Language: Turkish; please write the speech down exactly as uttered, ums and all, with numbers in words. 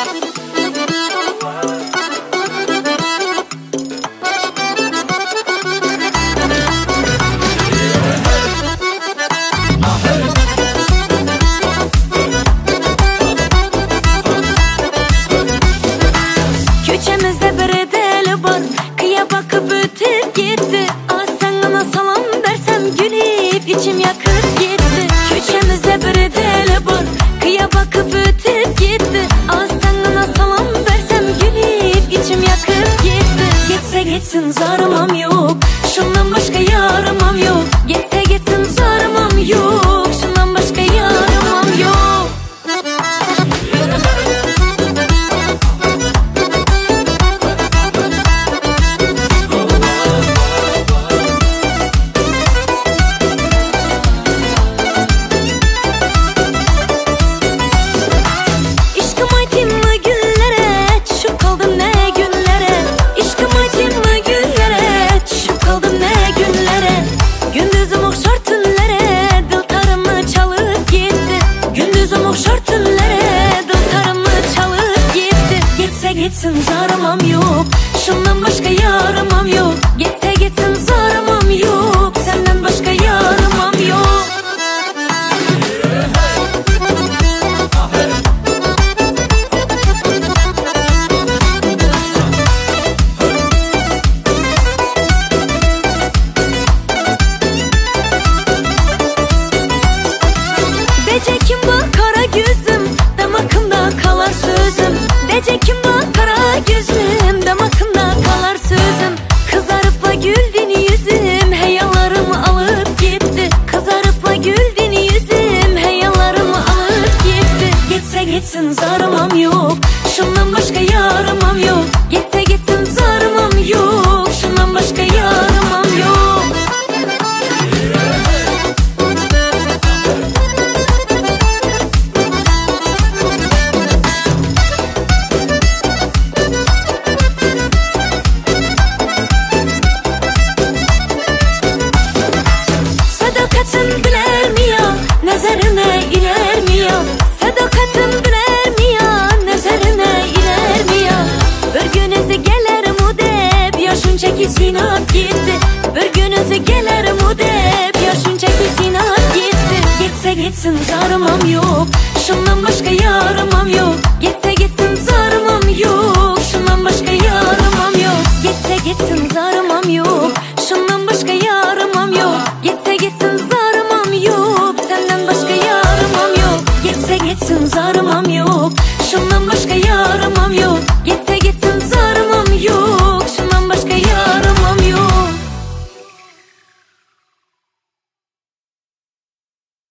Köçemizde bir deli var, kıya bakıp ötüp gitti. Az sana salam versem gülüp içim yakıp gitti. Köçemizde bir deli var, kıya bakıp ötüp gitti. Az sana salam versem gülüp içim yakıp gitti. Gitse gitsin zarımam yok, şundan başka yaramam yok. Gitse gitsin zarımam yok, şundan başka yaramam yok. Gitsin zaramam yok, şundan başka yaramam yok. Gitse gitsin zaramam yok, senden başka yaramam yok. Dece kim bak kara gözüm, damakımda kalar sözüm. Dece kim bak kara gözüm, damakımda kalar sözüm. Kızarıp da güldün yüzüm, heyalarımı alıp gitti. Kızarıp da güldün yüzüm, heyalarımı alıp gitti. Gitse gitsin zarımam yok, şundan başka yaramam yok. Gitse gitsin zarımam yok, şundan başka yaramam yok. Sadakatin biler mi ya, nazarına iler mi ya? Sadakatin biler mi ya, nazarına iler mi ya? Bir günüzü gelirim o dep, yaşın çeki sinap gitti. Bir günüzü gelirim o dep, yaşın çeki sinap gitti. Gitse gitsin zarımam yok, şundan başka yaramam yok. Gitse gitsin zarımam yok, şundan başka yaramam yok. Gitse gitsin zarımam yok, şundan başka yaramam yok. Gitse gitsin zarımam yok, senden başka yaramam yok. Gitse gitsin zarımam yok, şundan başka yaramam yok.